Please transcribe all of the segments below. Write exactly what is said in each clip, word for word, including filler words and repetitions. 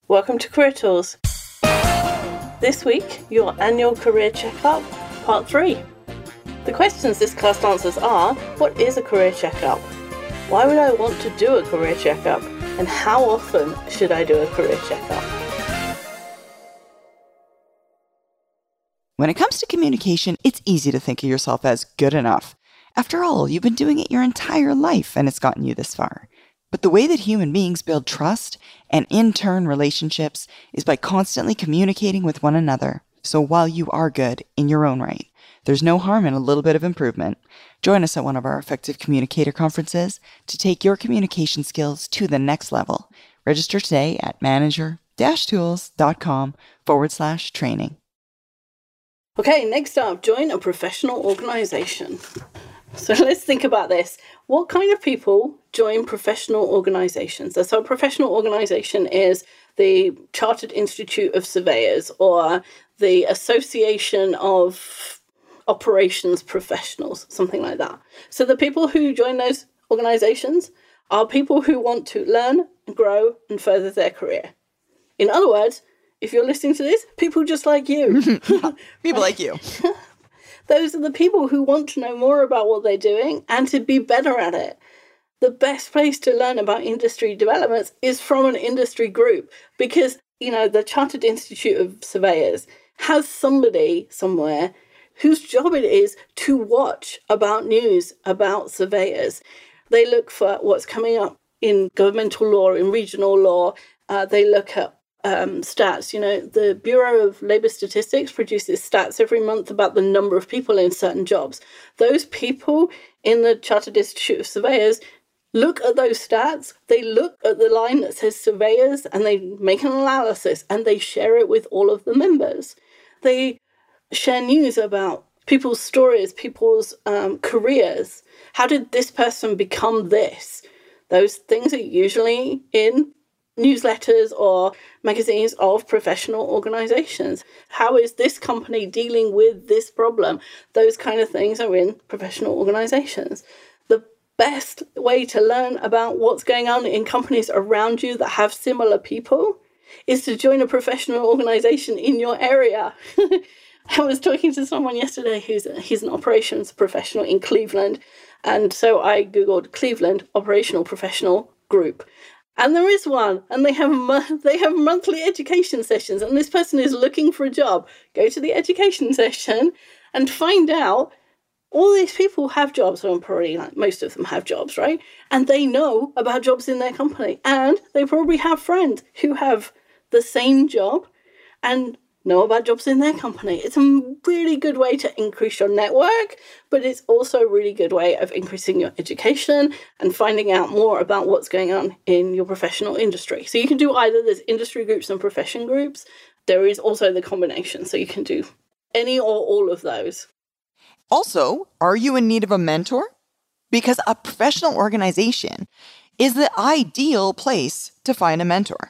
Welcome to Career Tools. This week, your annual career checkup, part three. The questions this class answers are, what is a career checkup? Why would I want to do a career checkup? And how often should I do a career checkup? When it comes to communication, it's easy to think of yourself as good enough. After all, you've been doing it your entire life and it's gotten you this far. But the way that human beings build trust and in turn relationships is by constantly communicating with one another. So while you are good in your own right, there's no harm in a little bit of improvement. Join us at one of our Effective Communicator conferences to take your communication skills to the next level. Register today at manager-tools.com forward slash training. Okay, next up, join a professional organization. So let's think about this. What kind of people join professional organizations? So a professional organization is the Chartered Institute of Surveyors or the Association of Operations Professionals, something like that. So the people who join those organizations are people who want to learn, grow, and further their career. In other words, if you're listening to this, people just like you. People like you. Those are the people who want to know more about what they're doing and to be better at it. The best place to learn about industry developments is from an industry group because, you know, the Chartered Institute of Surveyors has somebody somewhere whose job it is to watch about news about surveyors. They look for what's coming up in governmental law, in regional law. Uh, they look at Um, stats. You know, the Bureau of Labour Statistics produces stats every month about the number of people in certain jobs. Those people in the Chartered Institute of Surveyors look at those stats, they look at the line that says surveyors, and they make an analysis, and they share it with all of the members. They share news about people's stories, people's um, careers. How did this person become this? Those things are usually in newsletters or magazines of professional organizations. How is this company dealing with this problem? Those kind of things are in professional organizations. The best way to learn about what's going on in companies around you that have similar people is to join a professional organization in your area. I was talking to someone yesterday who's a, he's an operations professional in Cleveland, and so I googled Cleveland Operational Professional Group. And there is one, and they have mo- they have monthly education sessions, and this person is looking for a job. Go to the education session and find out all these people have jobs, or probably like most of them have jobs, right? And they know about jobs in their company, and they probably have friends who have the same job and know about jobs in their company. It's a really good way to increase your network, but it's also a really good way of increasing your education and finding out more about what's going on in your professional industry. So you can do either there's industry groups and profession groups. There is also the combination, so you can do any or all of those. Also, are you in need of a mentor? Because a professional organization is the ideal place to find a mentor.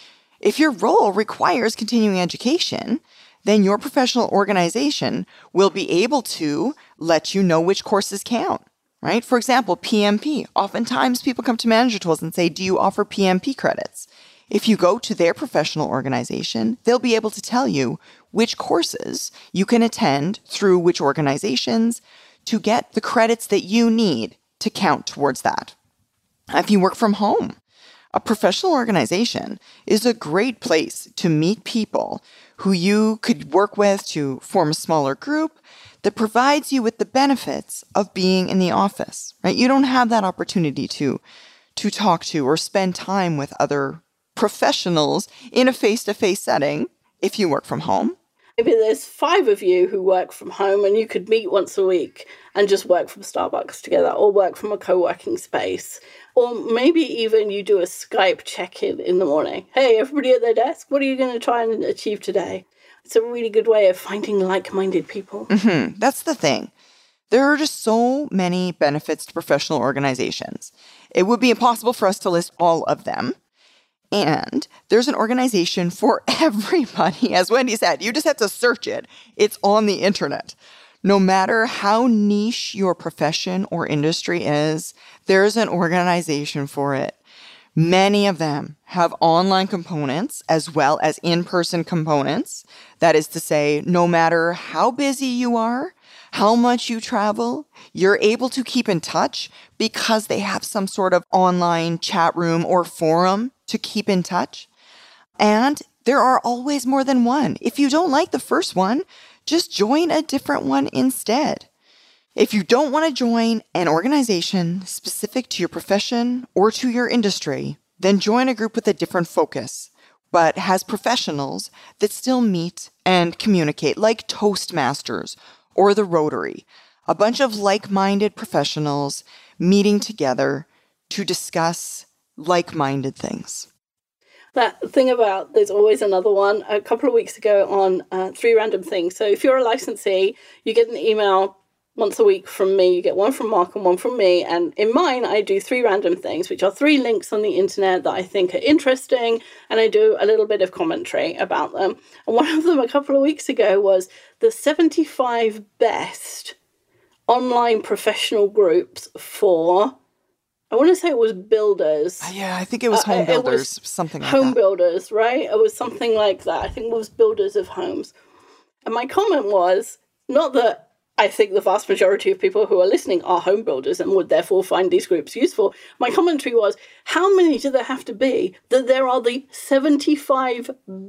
If your role requires continuing education, then your professional organization will be able to let you know which courses count, right? For example, P M P. Oftentimes people come to Manager Tools and say, do you offer P M P credits? If you go to their professional organization, they'll be able to tell you which courses you can attend through which organizations to get the credits that you need to count towards that. If you work from home, a professional organization is a great place to meet people who you could work with to form a smaller group that provides you with the benefits of being in the office, right? You don't have that opportunity to, to talk to or spend time with other professionals in a face-to-face setting if you work from home. Maybe there's five of you who work from home and you could meet once a week and just work from Starbucks together or work from a co-working space. Or maybe even you do a Skype check-in in the morning. Hey, everybody at their desk, what are you going to try and achieve today? It's a really good way of finding like-minded people. Mm-hmm. That's the thing. There are just so many benefits to professional organizations. It would be impossible for us to list all of them. And there's an organization for everybody. As Wendy said, you just have to search it. It's on the internet. No matter how niche your profession or industry is, there's an organization for it. Many of them have online components as well as in-person components. That is to say, no matter how busy you are, how much you travel, you're able to keep in touch because they have some sort of online chat room or forum to keep in touch. And there are always more than one. If you don't like the first one, just join a different one instead. If you don't want to join an organization specific to your profession or to your industry, then join a group with a different focus, but has professionals that still meet and communicate, like Toastmasters or the Rotary, a bunch of like-minded professionals meeting together to discuss like-minded things. That thing about there's always another one. A couple of weeks ago on uh, Three Random Things. So if you're a licensee, you get an email once a week from me. You get one from Mark and one from me. And in mine, I do three random things, which are three links on the internet that I think are interesting. And I do a little bit of commentary about them. And one of them a couple of weeks ago was the seventy-five best online professional groups for, I want to say it was builders. Yeah, I think it was home uh, builders, was something like home that. Home builders, right? It was something like that. I think it was builders of homes. And my comment was, not that I think the vast majority of people who are listening are home builders and would therefore find these groups useful. My commentary was, how many do there have to be that there are the seventy-five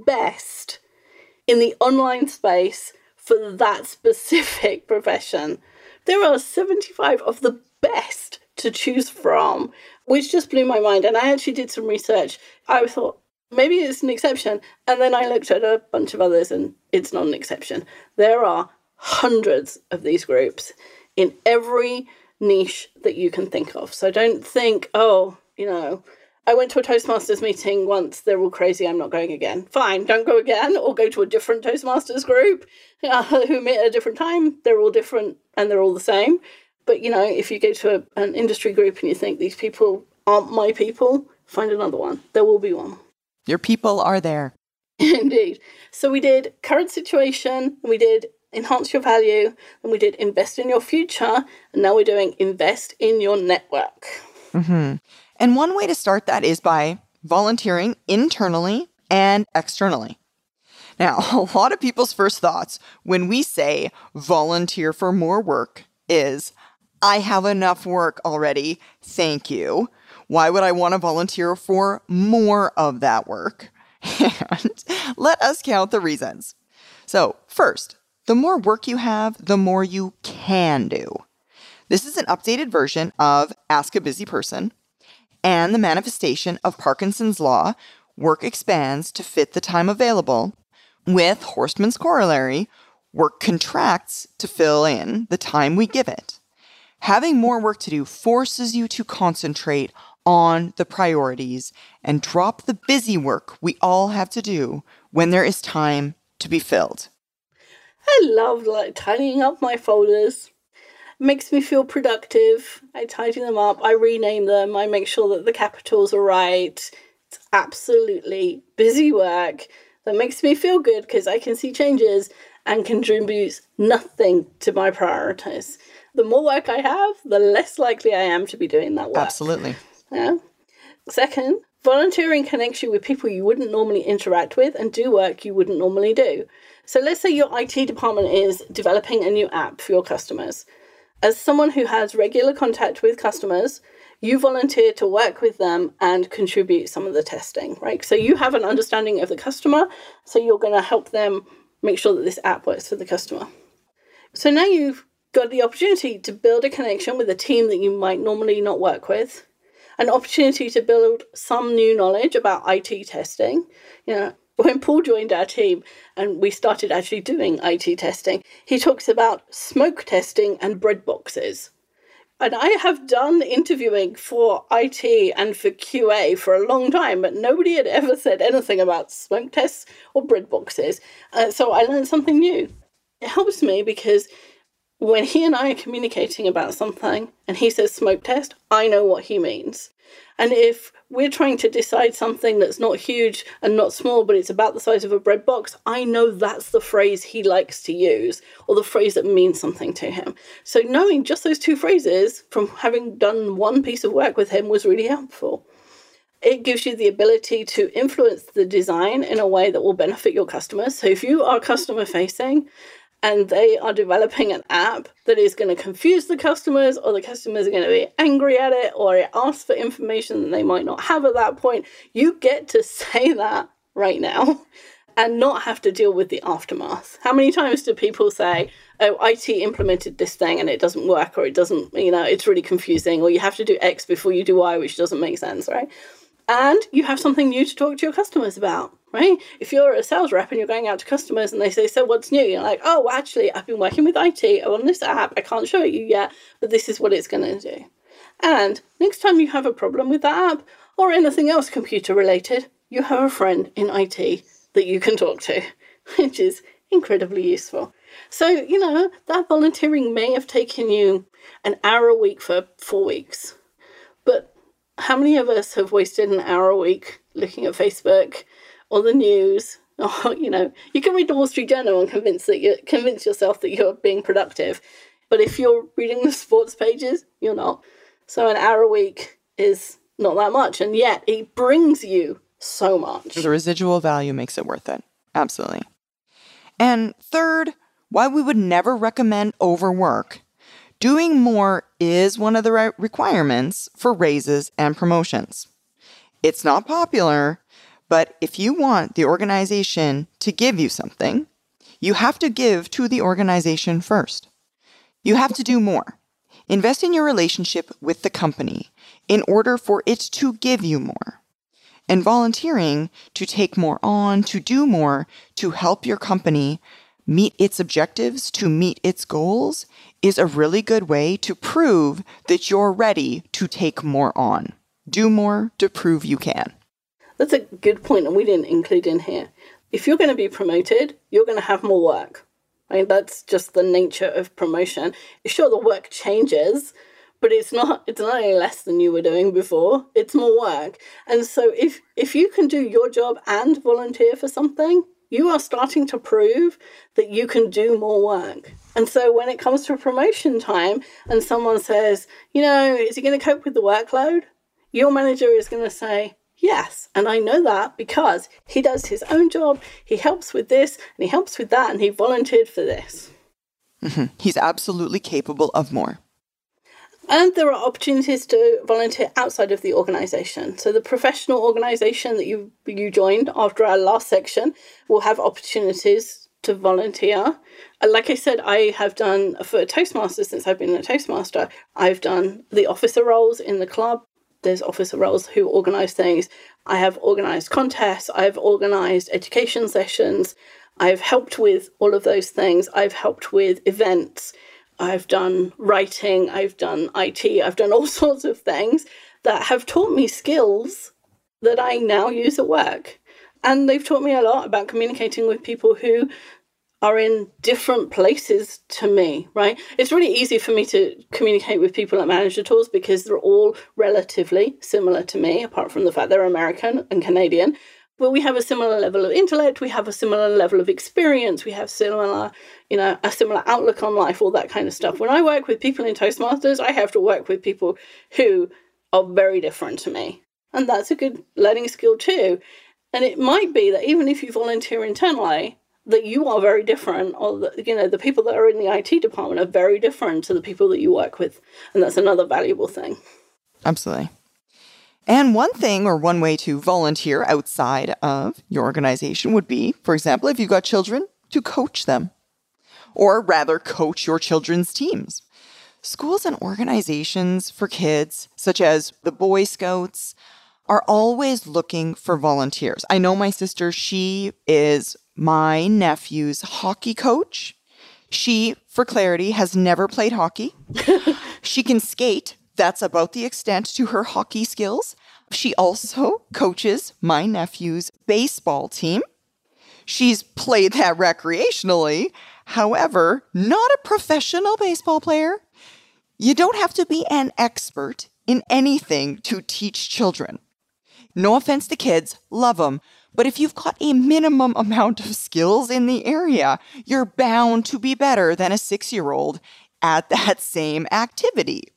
best in the online space for that specific profession? There are seventy-five of the best to choose from, which just blew my mind. And I actually did some research. I thought, maybe it's an exception. And then I looked at a bunch of others and it's not an exception. There are hundreds of these groups in every niche that you can think of. So don't think, oh, you know, I went to a Toastmasters meeting once, they're all crazy, I'm not going again. Fine, don't go again, or go to a different Toastmasters group uh, who meet at a different time. They're all different and they're all the same. But, you know, if you go to a, an industry group and you think these people aren't my people, find another one. There will be one. Your people are there. Indeed. So we did current situation, we did enhance your value, and we did invest in your future, and now we're doing invest in your network. Mm-hmm. And one way to start that is by volunteering internally and externally. Now, a lot of people's first thoughts when we say volunteer for more work is, I have enough work already, thank you. Why would I want to volunteer for more of that work? And let us count the reasons. So first, the more work you have, the more you can do. This is an updated version of Ask a Busy Person and the manifestation of Parkinson's Law. Work expands to fit the time available, with Horstman's corollary, work contracts to fill in the time we give it. Having more work to do forces you to concentrate on the priorities and drop the busy work we all have to do when there is time to be filled. I love like tidying up my folders. It makes me feel productive. I tidy them up, I rename them, I make sure that the capitals are right. It's absolutely busy work that makes me feel good because I can see changes and contributes nothing to my priorities. The more work I have, the less likely I am to be doing that work. Absolutely. Yeah. Second, volunteering connects you with people you wouldn't normally interact with and do work you wouldn't normally do. So let's say your I T department is developing a new app for your customers. As someone who has regular contact with customers, you volunteer to work with them and contribute some of the testing, right? So you have an understanding of the customer, so you're going to help them make sure that this app works for the customer. So now you've got the opportunity to build a connection with a team that you might normally not work with, an opportunity to build some new knowledge about I T testing. You know, when Paul joined our team and we started actually doing I T testing, he talks about smoke testing and bread boxes. And I have done interviewing for I T and for Q A for a long time, but nobody had ever said anything about smoke tests or bread boxes. Uh, so I learned something new. It helps me because when he and I are communicating about something and he says smoke test, I know what he means. And if we're trying to decide something that's not huge and not small, but it's about the size of a bread box, I know that's the phrase he likes to use or the phrase that means something to him. So knowing just those two phrases from having done one piece of work with him was really helpful. It gives you the ability to influence the design in a way that will benefit your customers. So if you are customer facing and they are developing an app that is going to confuse the customers, or the customers are going to be angry at it, or it asks for information that they might not have at that point, you get to say that right now and not have to deal with the aftermath. How many times do people say, oh, I T implemented this thing and it doesn't work, or it doesn't, you know, it's really confusing, or you have to do X before you do Y, which doesn't make sense, right? And you have something new to talk to your customers about, right? If you're a sales rep and you're going out to customers and they say, so what's new? You're like, oh, actually, I've been working with I T on this app. I can't show it you yet, but this is what it's going to do. And next time you have a problem with that app or anything else computer related, you have a friend in I T that you can talk to, which is incredibly useful. So, you know, that volunteering may have taken you an hour a week for four weeks, but how many of us have wasted an hour a week looking at Facebook or the news? Or, you know, you can read the Wall Street Journal and convince that you convince yourself that you're being productive. But if you're reading the sports pages, you're not. So an hour a week is not that much. And yet it brings you so much. The residual value makes it worth it. Absolutely. And third, why we would never recommend overwork. Doing more is one of the right requirements for raises and promotions. It's not popular, but if you want the organization to give you something, you have to give to the organization first. You have to do more. Invest in your relationship with the company in order for it to give you more. And volunteering to take more on, to do more, to help your company meet its objectives, to meet its goals, is a really good way to prove that you're ready to take more on. Do more to prove you can. That's a good point, and we didn't include in here. If you're going to be promoted, you're going to have more work. Right? That's just the nature of promotion. Sure, the work changes, but it's not it's not any less than you were doing before. It's more work. And so if if you can do your job and volunteer for something, you are starting to prove that you can do more work. And so when it comes to promotion time and someone says, you know, is he going to cope with the workload? Your manager is going to say, yes. And I know that because he does his own job, he helps with this, and he helps with that, and he volunteered for this. Mm-hmm. He's absolutely capable of more. And there are opportunities to volunteer outside of the organisation. So the professional organisation that you you joined after our last section will have opportunities to volunteer. And like I said, I have done, for Toastmasters, since I've been a Toastmaster, I've done the officer roles in the club. There's officer roles who organise things. I have organised contests. I've organised education sessions. I've helped with all of those things. I've helped with events. I've done writing, I've done I T, I've done all sorts of things that have taught me skills that I now use at work. And they've taught me a lot about communicating with people who are in different places to me, right? It's really easy for me to communicate with people at Manager Tools because they're all relatively similar to me, apart from the fact they're American and Canadian. But we have a similar level of intellect, we have a similar level of experience, we have similar, you know, a similar outlook on life, all that kind of stuff. When I work with people in Toastmasters, I have to work with people who are very different to me. And that's a good learning skill too. And it might be that even if you volunteer internally, that you are very different, or that, you know, the people that are in the I T department are very different to the people that you work with. And that's another valuable thing. Absolutely. And one thing or one way to volunteer outside of your organization would be, for example, if you've got children, to coach them, or rather coach your children's teams. Schools and organizations for kids, such as the Boy Scouts, are always looking for volunteers. I know my sister, she is my nephew's hockey coach. She, for clarity, has never played hockey. She can skate. That's about the extent to her hockey skills. She also coaches my nephew's baseball team. She's played that recreationally. However, not a professional baseball player. You don't have to be an expert in anything to teach children. No offense to kids, love them. But if you've got a minimum amount of skills in the area, you're bound to be better than a six-year-old at that same activity.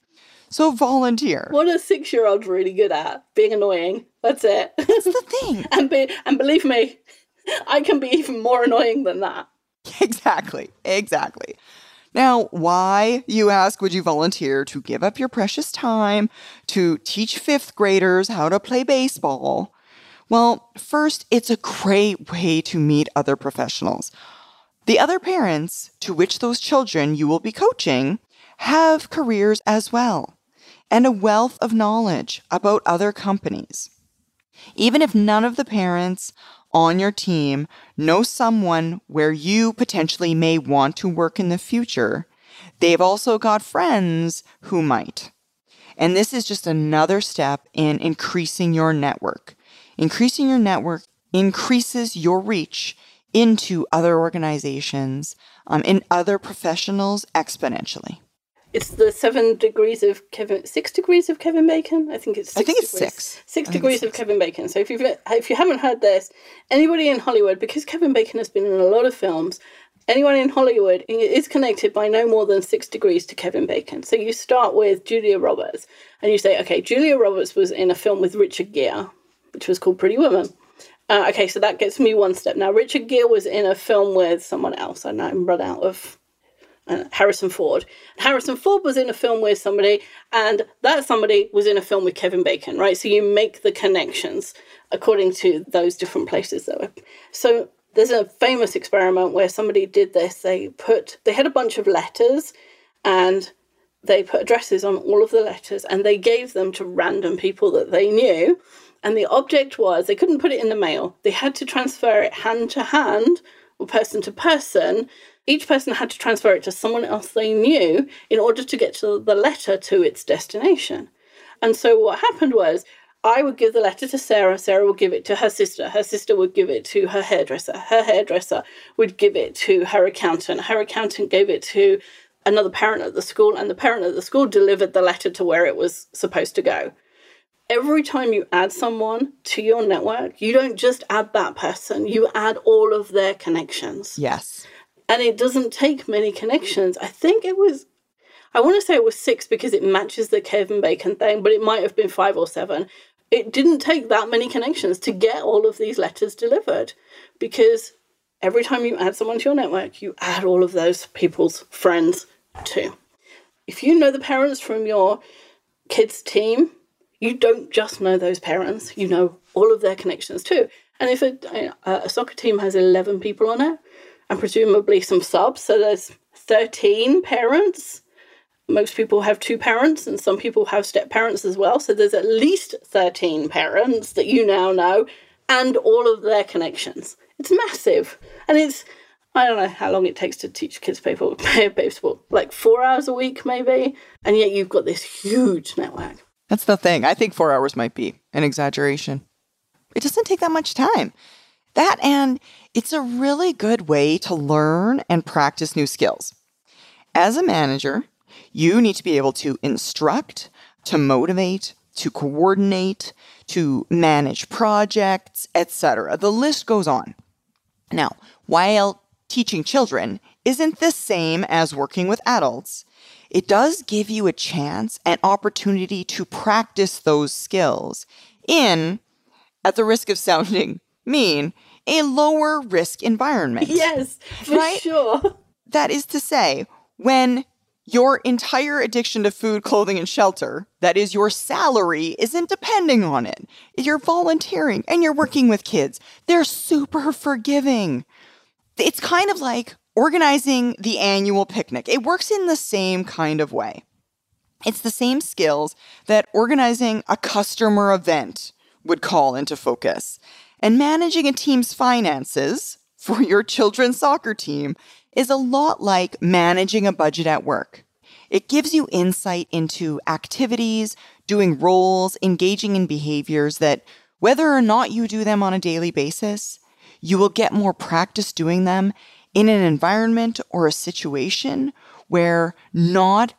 So volunteer. What are six-year-olds really good at? Being annoying. That's it. That's the thing. and, be, and believe me, I can be even more annoying than that. Exactly. Exactly. Now, why, you ask, would you volunteer to give up your precious time to teach fifth graders how to play baseball? Well, first, it's a great way to meet other professionals. The other parents to which those children you will be coaching have careers as well, and a wealth of knowledge about other companies. Even if none of the parents on your team know someone where you potentially may want to work in the future, they've also got friends who might. And this is just another step in increasing your network. Increasing your network increases your reach into other organizations, um, and other professionals exponentially. It's the seven degrees of Kevin, six degrees of Kevin Bacon. I think it's six I think it's degrees. six. Six degrees of Kevin Bacon. So if you've if you haven't heard this, anybody in Hollywood, because Kevin Bacon has been in a lot of films, anyone in Hollywood is connected by no more than six degrees to Kevin Bacon. So you start with Julia Roberts, and you say, okay, Julia Roberts was in a film with Richard Gere, which was called Pretty Woman. Uh, okay, so that gets me one step. Now, Richard Gere was in a film with someone else. I know I'm run out of uh, Harrison Ford. Harrison Ford was in a film with somebody, and that somebody was in a film with Kevin Bacon, right? So you make the connections according to those different places. Though. So there's a famous experiment where somebody did this. They put, they had a bunch of letters, and they put addresses on all of the letters, and they gave them to random people that they knew. And the object was, they couldn't put it in the mail. They had to transfer it hand to hand or person to person. Each person had to transfer it to someone else they knew in order to get to the letter to its destination. And so what happened was, I would give the letter to Sarah. Sarah would give it to her sister. Her sister would give it to her hairdresser. Her hairdresser would give it to her accountant. Her accountant gave it to another parent at the school, and the parent at the school delivered the letter to where it was supposed to go. Every time you add someone to your network, you don't just add that person, you add all of their connections. Yes. And it doesn't take many connections. I think it was, I want to say it was six because it matches the Kevin Bacon thing, but it might have been five or seven. It didn't take that many connections to get all of these letters delivered, because every time you add someone to your network, you add all of those people's friends too. If you know the parents from your kids' team, you don't just know those parents, you know all of their connections too. And if a, a soccer team has eleven people on it, and presumably some subs, so there's thirteen parents. Most people have two parents, and some people have step-parents as well. So there's at least thirteen parents that you now know, and all of their connections. It's massive. And it's, I don't know how long it takes to teach kids baseball, baseball, like four hours a week maybe, and yet you've got this huge network. That's the thing. I think four hours might be an exaggeration. It doesn't take that much time. That, and it's a really good way to learn and practice new skills. As a manager, you need to be able to instruct, to motivate, to coordinate, to manage projects, et cetera. The list goes on. Now, while teaching children isn't the same as working with adults, it does give you a chance and opportunity to practice those skills in, at the risk of sounding mean, a lower risk environment. Yes, for right? sure. That is to say, when your entire addiction to food, clothing, and shelter, that is your salary, isn't depending on it. You're volunteering and you're working with kids. They're super forgiving. It's kind of like organizing the annual picnic. It works in the same kind of way. It's the same skills that organizing a customer event would call into focus. And managing a team's finances for your children's soccer team is a lot like managing a budget at work. It gives you insight into activities, doing roles, engaging in behaviors that, whether or not you do them on a daily basis, you will get more practice doing them in an environment or a situation where not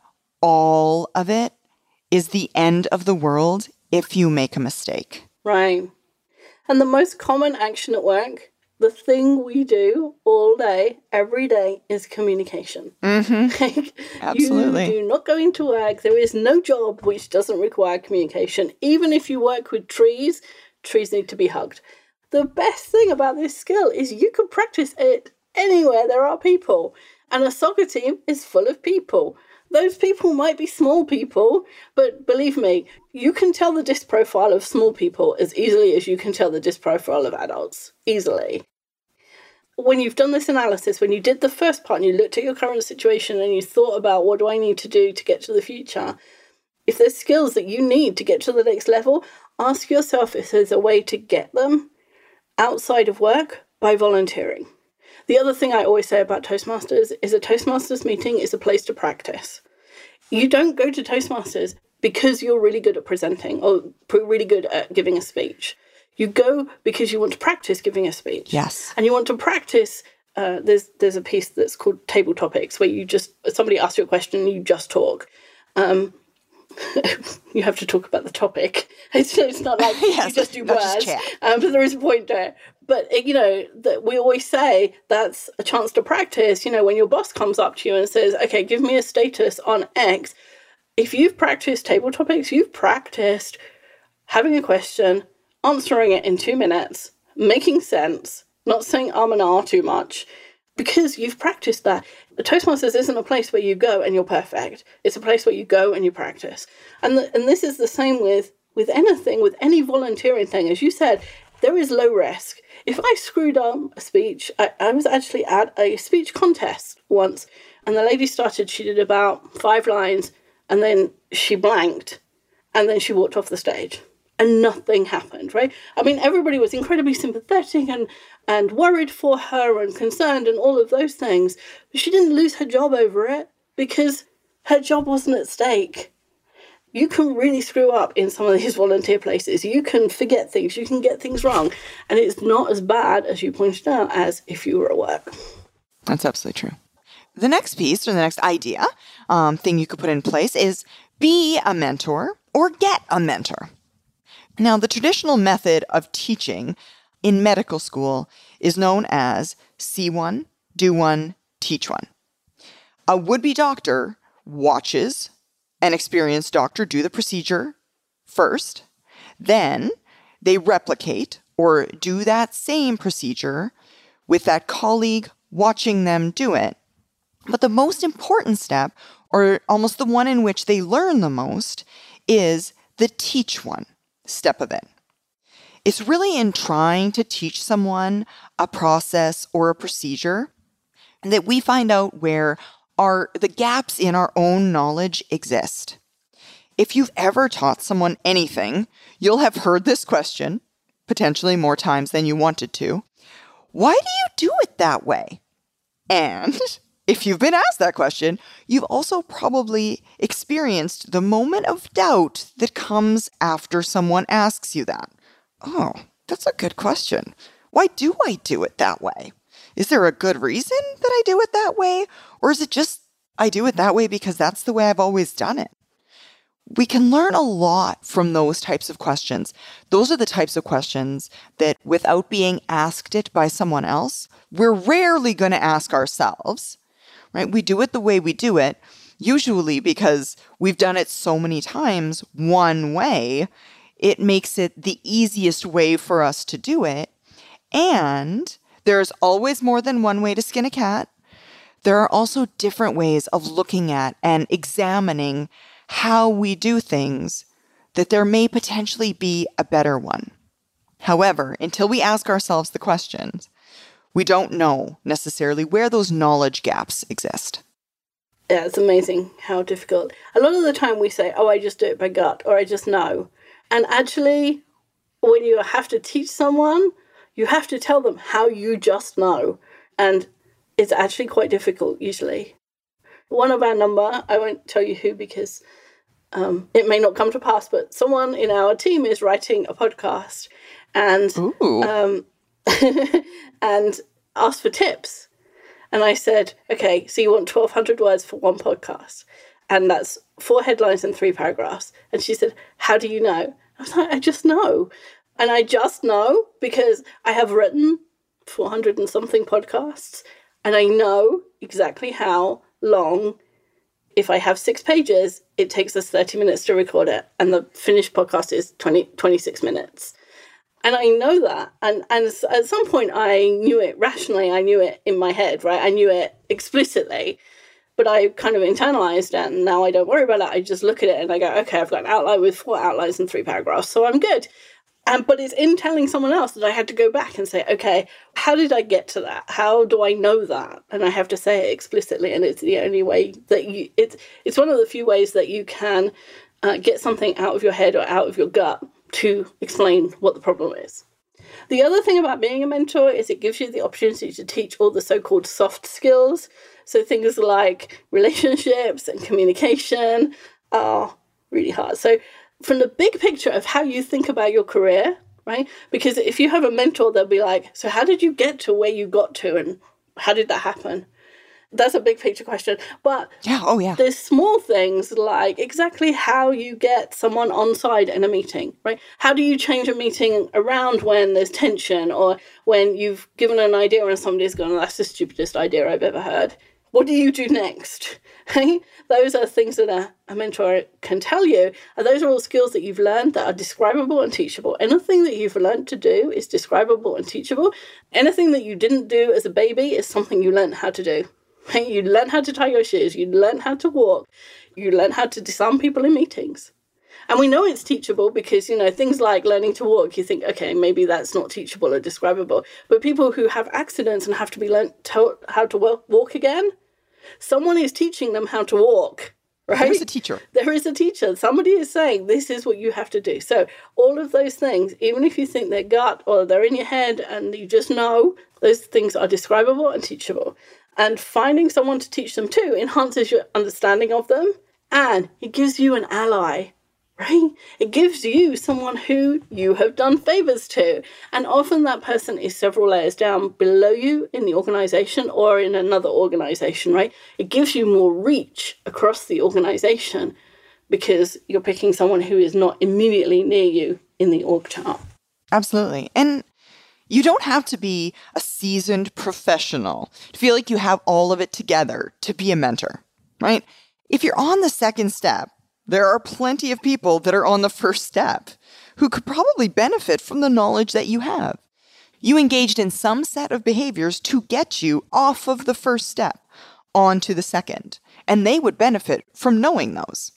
all of it is the end of the world if you make a mistake. Right. And the most common action at work the thing we do all day, every day, is communication. Mm-hmm. Like, Absolutely. you do not go into work. There is no job which doesn't require communication. Even if you work with trees, trees need to be hugged. The best thing about this skill is you can practice it anywhere there are people. And a soccer team is full of people. Those people might be small people, but believe me, you can tell the disc profile of small people as easily as you can tell the disc profile of adults. Easily. When you've done this analysis, when you did the first part and you looked at your current situation and you thought about what do I need to do to get to the future, if there's skills that you need to get to the next level, ask yourself if there's a way to get them outside of work by volunteering. The other thing I always say about Toastmasters is a Toastmasters meeting is a place to practice. You don't go to Toastmasters because you're really good at presenting or really good at giving a speech. You go because you want to practice giving a speech. Yes. And you want to practice, uh, there's there's a piece that's called Table Topics where you just, somebody asks you a question and you just talk. Um, you have to talk about the topic. It's, it's not like yes, you just do words, just um, but there is a point there. But, you know, that we always say that's a chance to practice. You know, when your boss comes up to you and says, okay, give me a status on X, if you've practiced table topics, you've practiced having a question, answering it in two minutes, making sense, not saying um and ah too much, because you've practiced that. The Toastmasters isn't a place where you go and you're perfect. It's a place where you go and you practice. And the, and this is the same with, with anything, with any volunteering thing. As you said, there is low risk. If I screwed up a speech, I, I was actually at a speech contest once, and the lady started, she did about five lines, and then she blanked, and then she walked off the stage. And nothing happened, right? I mean, everybody was incredibly sympathetic and, and worried for her and concerned and all of those things. But she didn't lose her job over it because her job wasn't at stake. You can really screw up in some of these volunteer places. You can forget things. You can get things wrong. And it's not as bad, as you pointed out, as if you were at work. That's absolutely true. The next piece or the next idea, um, thing you could put in place is be a mentor or get a mentor. Now, the traditional method of teaching in medical school is known as see one, do one, teach one. A would-be doctor watches an experienced doctor do the procedure first, then they replicate or do that same procedure with that colleague watching them do it. But the most important step, or almost the one in which they learn the most, is the teach one step of it. It's really in trying to teach someone a process or a procedure that we find out where our the gaps in our own knowledge exist. If you've ever taught someone anything, you'll have heard this question, potentially more times than you wanted to. Why do you do it that way? And if you've been asked that question, you've also probably experienced the moment of doubt that comes after someone asks you that. Oh, that's a good question. Why do I do it that way? Is there a good reason that I do it that way? Or is it just I do it that way because that's the way I've always done it? We can learn a lot from those types of questions. Those are the types of questions that, without being asked it by someone else, we're rarely going to ask ourselves. Right? We do it the way we do it, usually because we've done it so many times one way, it makes it the easiest way for us to do it. And there's always more than one way to skin a cat. There are also different ways of looking at and examining how we do things, that there may potentially be a better one. However, until we ask ourselves the questions, we don't know necessarily where those knowledge gaps exist. Yeah, it's amazing how difficult. A lot of the time we say, oh, I just do it by gut, or I just know. And actually, when you have to teach someone, you have to tell them how you just know. And it's actually quite difficult, usually. One of our number, I won't tell you who because um, it may not come to pass, but someone in our team is writing a podcast and um, and asked for tips. And I said, okay, so you want twelve hundred words for one podcast. And that's four headlines and three paragraphs. And she said, how do you know? I was like, I just know. And I just know because I have written four hundred and something podcasts, and I know exactly how long, if I have six pages, it takes us thirty minutes to record it, and the finished podcast is twenty, twenty-six minutes. And I know that. And, and at some point, I knew it rationally. I knew it in my head, right? I knew it explicitly. But I kind of internalized it, and now I don't worry about it. I just look at it and I go, okay, I've got an outline with four outlines and three paragraphs, so I'm good. Um, but it's in telling someone else that I had to go back and say, okay, how did I get to that? How do I know that? And I have to say it explicitly, and it's the only way that you, it's, it's one of the few ways that you can uh, get something out of your head or out of your gut to explain what the problem is. The other thing about being a mentor is it gives you the opportunity to teach all the so-called soft skills. So things like relationships and communication are really hard. So from the big picture of how you think about your career, right? Because if you have a mentor, they'll be like, so how did you get to where you got to, and how did that happen? That's a big picture question. But yeah, oh yeah. There's small things like exactly how you get someone on side in a meeting, right? How do you change a meeting around when there's tension, or when you've given an idea and somebody's gone, that's the stupidest idea I've ever heard. What do you do next? Right? Those are things that a, a mentor can tell you. And those are all skills that you've learned that are describable and teachable. Anything that you've learned to do is describable and teachable. Anything that you didn't do as a baby is something you learned how to do. Right? You learn how to tie your shoes. You learn how to walk. You learn how to disarm people in meetings. And we know it's teachable because, you know, things like learning to walk, you think, okay, maybe that's not teachable or describable. But people who have accidents and have to be learned taught how to walk again, someone is teaching them how to walk, right? There's a teacher. There is a teacher. Somebody is saying, this is what you have to do. So all of those things, even if you think they're gut or they're in your head and you just know, those things are describable and teachable. And finding someone to teach them to enhances your understanding of them, and it gives you an ally, right? It gives you someone who you have done favors to. And often that person is several layers down below you in the organization or in another organization, right? It gives you more reach across the organization because you're picking someone who is not immediately near you in the org chart. Absolutely. And you don't have to be a seasoned professional to feel like you have all of it together to be a mentor, right? If you're on the second step, there are plenty of people that are on the first step who could probably benefit from the knowledge that you have. You engaged in some set of behaviors to get you off of the first step onto the second, and they would benefit from knowing those.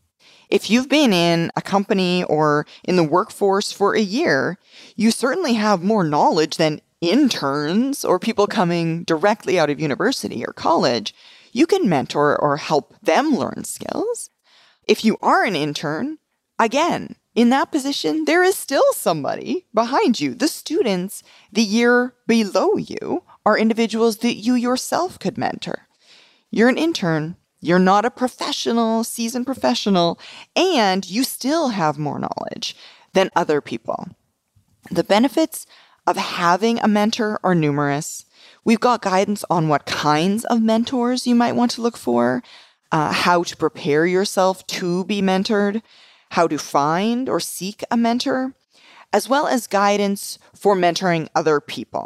If you've been in a company or in the workforce for a year, you certainly have more knowledge than interns or people coming directly out of university or college. You can mentor or help them learn skills. If you are an intern, again, in that position, there is still somebody behind you. The students the year below you are individuals that you yourself could mentor. You're an intern. You're not a professional, seasoned professional, and you still have more knowledge than other people. The benefits of having a mentor are numerous. We've got guidance on what kinds of mentors you might want to look for, uh, how to prepare yourself to be mentored, how to find or seek a mentor, as well as guidance for mentoring other people.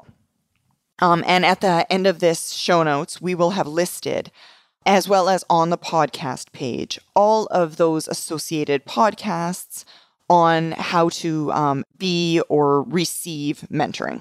Um, and at the end of this show notes, we will have listed, as well as on the podcast page, all of those associated podcasts on how to um, be or receive mentoring.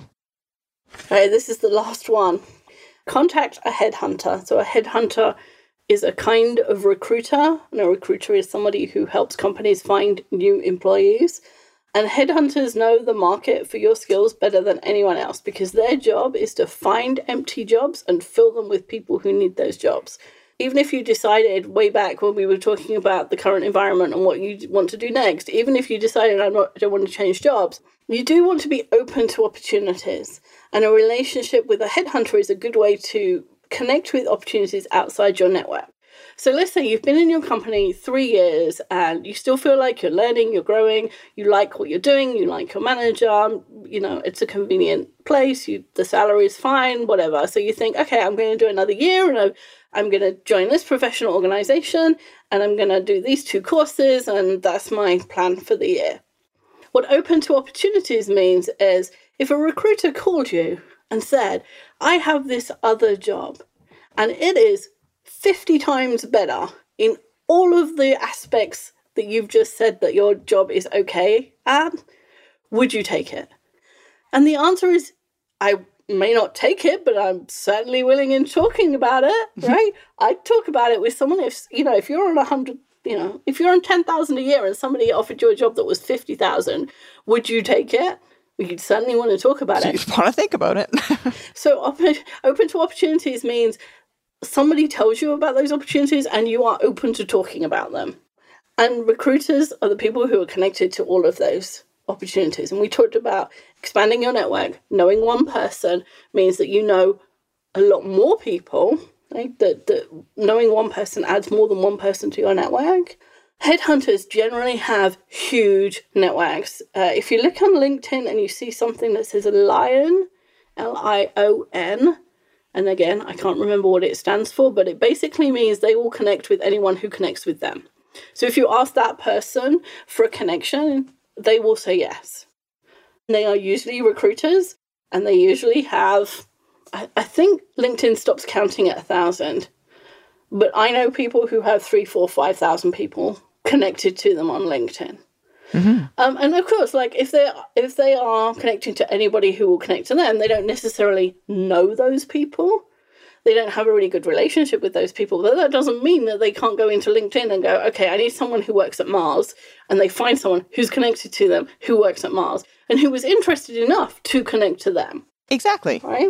All right, this is the last one. Contact a headhunter. So a headhunter is a kind of recruiter, and a recruiter is somebody who helps companies find new employees. And headhunters know the market for your skills better than anyone else because their job is to find empty jobs and fill them with people who need those jobs. Even if you decided way back when we were talking about the current environment and what you want to do next, even if you decided I'm not, I don't want to change jobs, you do want to be open to opportunities. And a relationship with a headhunter is a good way to connect with opportunities outside your network. So let's say you've been in your company three years and you still feel like you're learning, you're growing, you like what you're doing, you like your manager, you know, it's a convenient place, you, the salary is fine, whatever. So you think, okay, I'm going to do another year and I've I'm going to join this professional organization and I'm going to do these two courses and that's my plan for the year. What open to opportunities means is if a recruiter called you and said, I have this other job and it is fifty times better in all of the aspects that you've just said that your job is okay at, would you take it? And the answer is, I may not take it, but I'm certainly willing in talking about it, right? I'd talk about it with someone if, you know, if you're on a hundred, you know, if you're on ten thousand a year and somebody offered you a job that was fifty thousand, would you take it? Well, you'd certainly want to talk about so it. You'd want to think about it. So open, open to opportunities means somebody tells you about those opportunities and you are open to talking about them. And recruiters are the people who are connected to all of those opportunities. And we talked about expanding your network. Knowing one person means that you know a lot more people. Right? That, that knowing one person adds more than one person to your network. Headhunters generally have huge networks. Uh, if you look on LinkedIn and you see something that says Lion, L I O N, and again, I can't remember what it stands for, but it basically means they will connect with anyone who connects with them. So if you ask that person for a connection, they will say yes. They are usually recruiters, and they usually have, I, I think LinkedIn stops counting at a thousand, but I know people who have three, four, five thousand people connected to them on LinkedIn. Mm-hmm. Um, and of course, like if they if they are connecting to anybody who will connect to them, they don't necessarily know those people. They don't have a really good relationship with those people. But that doesn't mean that they can't go into LinkedIn and go, okay, I need someone who works at Mars. And they find someone who's connected to them who works at Mars and who was interested enough to connect to them. Exactly. Right?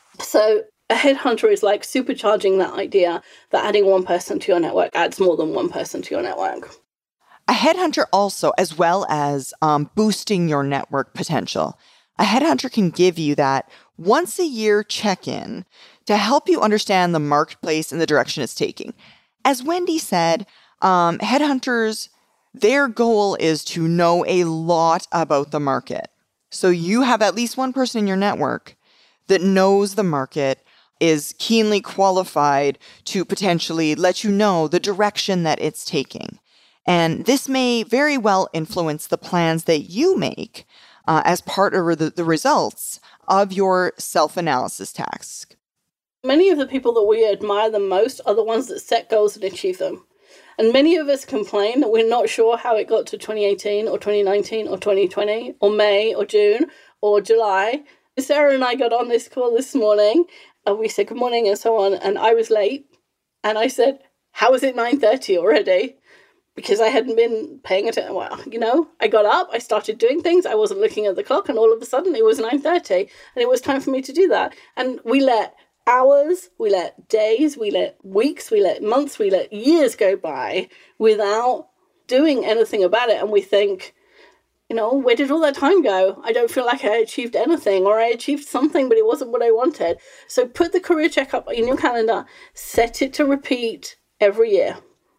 So a headhunter is like supercharging that idea that adding one person to your network adds more than one person to your network. A headhunter also, as well as um, boosting your network potential, a headhunter can give you that once a year check-in to help you understand the marketplace and the direction it's taking. As Wendy said, um, headhunters, their goal is to know a lot about the market. So you have at least one person in your network that knows the market, is keenly qualified to potentially let you know the direction that it's taking. And this may very well influence the plans that you make uh, as part of the, the results of your self-analysis task. Many of the people that we admire the most are the ones that set goals and achieve them. And many of us complain that we're not sure how it got to twenty eighteen or twenty nineteen or twenty twenty or May or June or July. Sarah and I got on this call this morning and we said good morning and so on, and I was late. And I said, how is it nine thirty already? Because I hadn't been paying attention. Well, you know, I got up, I started doing things, I wasn't looking at the clock, and all of a sudden it was nine thirty, and it was time for me to do that. And we let hours, we let days, we let weeks, we let months, we let years go by without doing anything about it. And we think, you know, where did all that time go? I don't feel like I achieved anything, or I achieved something, but it wasn't what I wanted. So put the career checkup in your calendar, set it to repeat every year.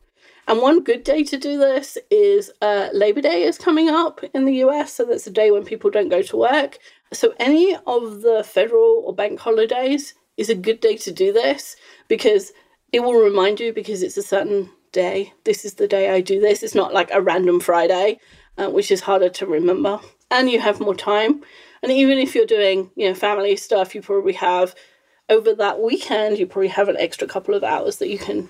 And one good day to do this is uh, Labor Day is coming up in the U S, so that's a day when people don't go to work. So any of the federal or bank holidays is a good day to do this, because it will remind you, because it's a certain day. This is the day I do this. It's not like a random Friday, uh, which is harder to remember. And you have more time. And even if you're doing, you know, family stuff, you probably have, over that weekend, you probably have an extra couple of hours that you can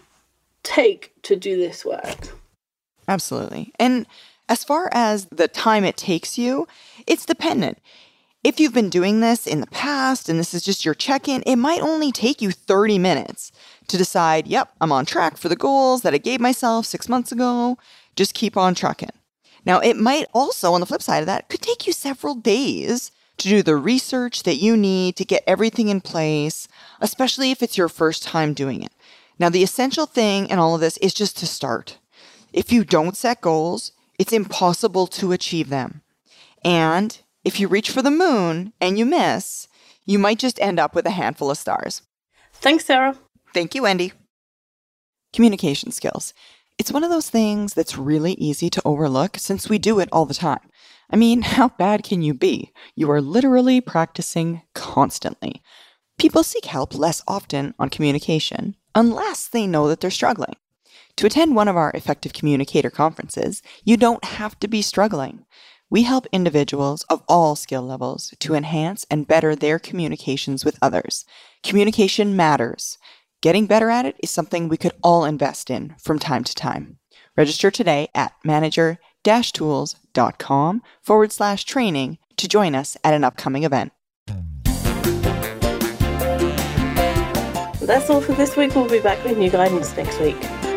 take to do this work. Absolutely. And as far as the time it takes you, it's dependent. If you've been doing this in the past and this is just your check-in, it might only take you thirty minutes to decide, yep, I'm on track for the goals that I gave myself six months ago. Just keep on trucking. Now, it might also, on the flip side of that, could take you several days to do the research that you need to get everything in place, especially if it's your first time doing it. Now, the essential thing in all of this is just to start. If you don't set goals, it's impossible to achieve them. And if you reach for the moon and you miss, you might just end up with a handful of stars. Thanks, Sarah. Thank you, Wendy. Communication skills. It's one of those things that's really easy to overlook since we do it all the time. I mean, how bad can you be? You are literally practicing constantly. People seek help less often on communication unless they know that they're struggling. To attend one of our Effective Communicator conferences, you don't have to be struggling. We help individuals of all skill levels to enhance and better their communications with others. Communication matters. Getting better at it is something we could all invest in from time to time. Register today at manager-tools.com forward slash training to join us at an upcoming event. That's all for this week. We'll be back with new guidance next week.